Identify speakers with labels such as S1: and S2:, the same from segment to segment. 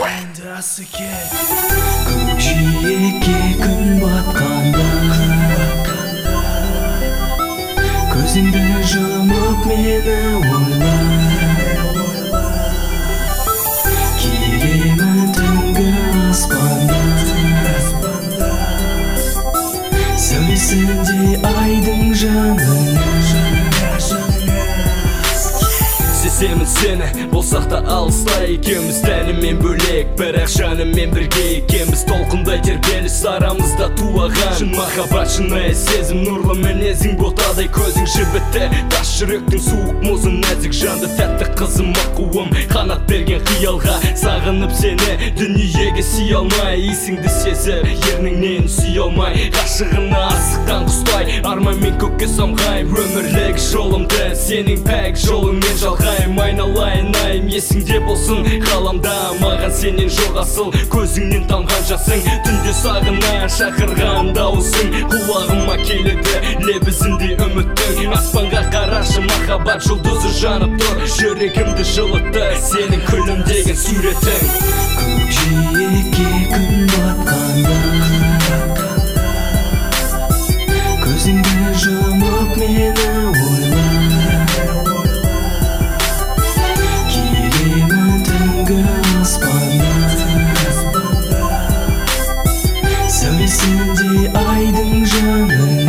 S1: Көкжиекке күн батқанда көзіңді жұмып мені ойла. Келемін түнгі аспанда сәулесінде айдың жанына.
S2: Сеземін сені, болсақ та алыста екенбіз. Тәніммен бөлек, бірақ жаныммен бірге екенбіз. Толқындай тербеліс арамызда туаған шын махаббат, шынайы сезім, нұрлы мінезің ботадай көзің жібітті. Тас жүректің суық мұзын, нәзік жанды тәтті қызым ақуым. Қанат берген қиялға сағынып сені, дүниеге сүй алмай, есіңді сезіп ерніңнен сүй алмай, ғашығына асыққан құстай арманмен көкке самғай. Өмірлік жолымды сенің пәк жолыңмен жалғайым, айналайын айым есіңде болсын ғаламда. Маған сенен жоқ асыл, көзіңнен тамған жасың, түнде сағына шақырған дауысың құлағыма келеді лебізінде үміттің. Аспанға қарашы махаббат жұлдызы жанып тұр, жүрегімді жылытты сенің күлімдеген суретің.
S1: Көкжиекке күн батқанда көзіңді жұмып мені ойла. Келемін түнгі аспанда сәулесінде айдың жанына.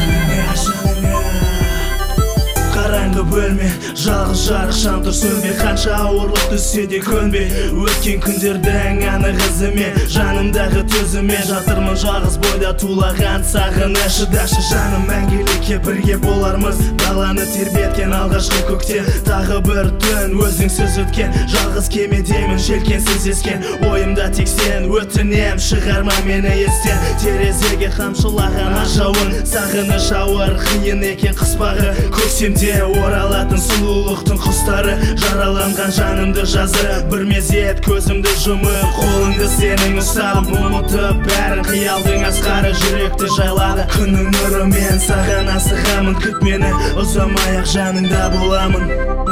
S3: Қараңғы бөлме, жалғыз жарық шамтыр сөнбе, қанша ауырлық түссе де көнбе. Өткен күндердің анық ізіме, жанымдағы төзіме жатырмын жалғыз бойда тулаған сағыныш. Шыдашы жаным, мәңгілікке бірге болармыз. Даланы тербеткен алғашқы көктем, тағы бір түн өзіңсіз өткен. Жалғыз кемедемін, желкенсіз ескен, ойымда тек сен. Өтінем шығарма мені естен, терезеге қамшылаған ажауын. Сағыныш ауыр, қиын екен қыспағы, көксемде оралатын сұлулықтың құстары. Жараланған жанымды жазып, бір мезет көзімді жұмып, қолыңды сенің ұстап, ұмытып бәрін қиялдың асқары жүректі жайлады. Күннің нұрымен саған асығамын, күт мені, ұзамай-ақ жаныңда боламын.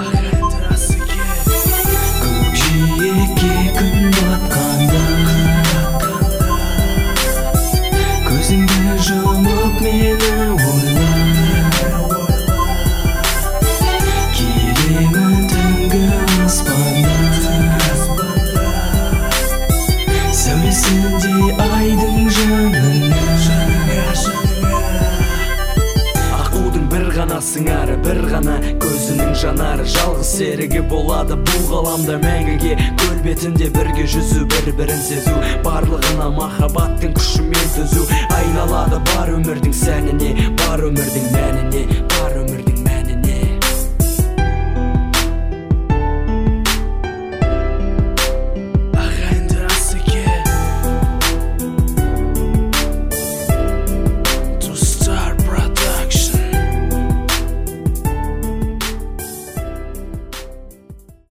S1: Көкжиекке күн батқанда көзіңді жұмып мені ойла. Келемін түнгі аспанда сәулесінде айдың жанына.
S2: Аққудың бір ғана сыңары, бір ғана көзінің жанары, жалғыз серігі болады бұл ғаламда мәңгіге. Көл бетінде бірге жүзу, бір-бірін сезу, барлығына махаббаттың күшімен төзу. Айналады